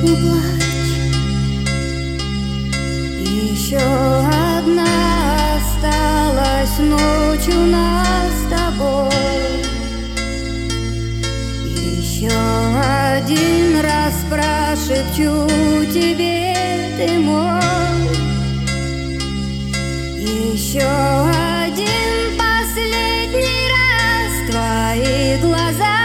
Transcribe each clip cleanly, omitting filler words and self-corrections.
Не плачь, еще одна осталась ночь у нас с тобой. Еще один раз прошепчу тебе, ты мой. Еще один последний раз твои глаза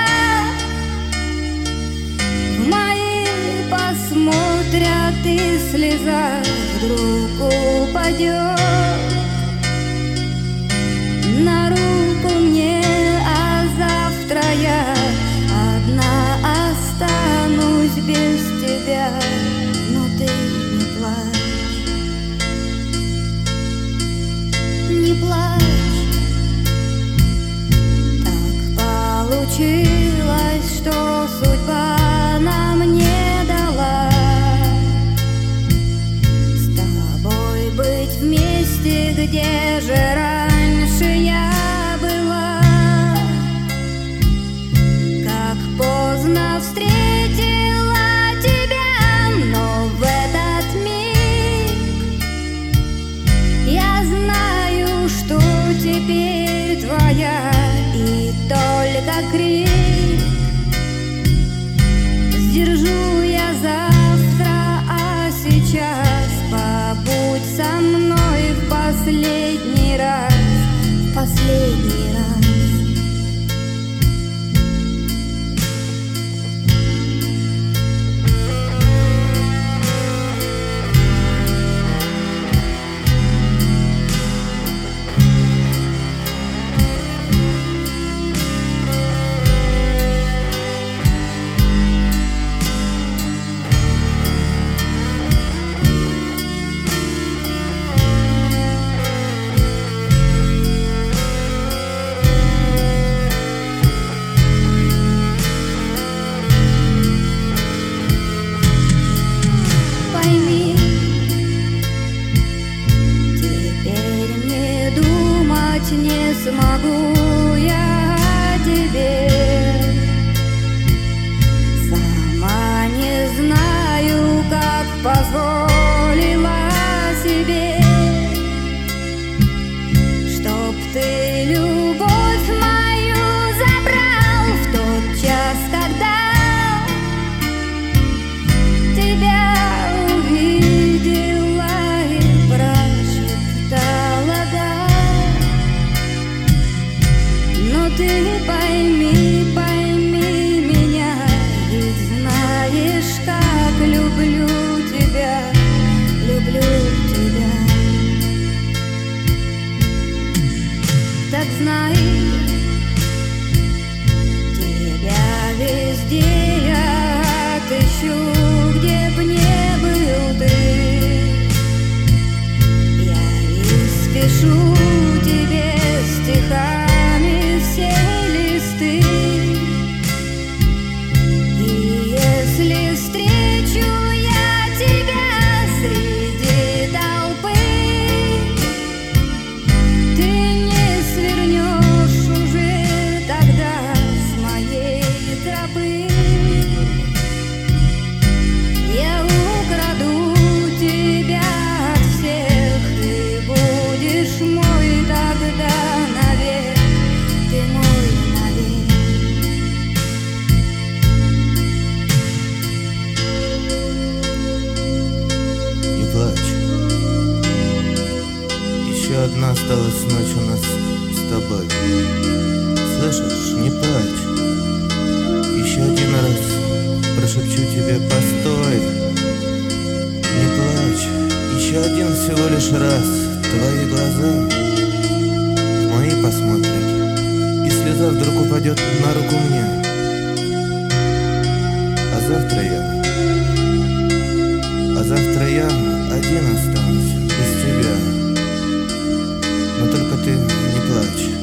в мои посмотрят, и слеза вдруг упадет на руку мне, а завтра я одна останусь без тебя. Но ты не плачь, не плачь. Так получилось, что судьба нам не дала с тобой быть вместе, где же раньше я была. Как поздно встретила тебя, но в этот миг я знаю, что теперь твоя, и только крик сдержу я завтра, а сейчас побудь со мной в последний раз, в последний раз. Не смогу я о тебе, сама не знаю, как позволила себе, чтоб ты любовь мою забрал в тот час, когда тебя увидела и прошептала «да». Ты пойми, пойми меня, ведь знаешь, как люблю тебя, люблю тебя. Так знай, тебя везде я отыщу, где б не был ты. Я испишу тебе стихами все листы, и если встречу я тебя среди толпы, ты не свернешь уже тогда с моей тропы. Я украду тебя от всех, ты будешь мой тогда навек. Ты мой навек. Не плачь. Еще одна осталась ночь у нас с тобой. Слышишь, не плачь. Еще один раз прошепчу тебе постой. Не плачь. Еще один всего лишь раз твои глаза в мои посмотрят, и слеза вдруг упадет на руку мне. А завтра я один останусь без тебя. Но только ты не плачь.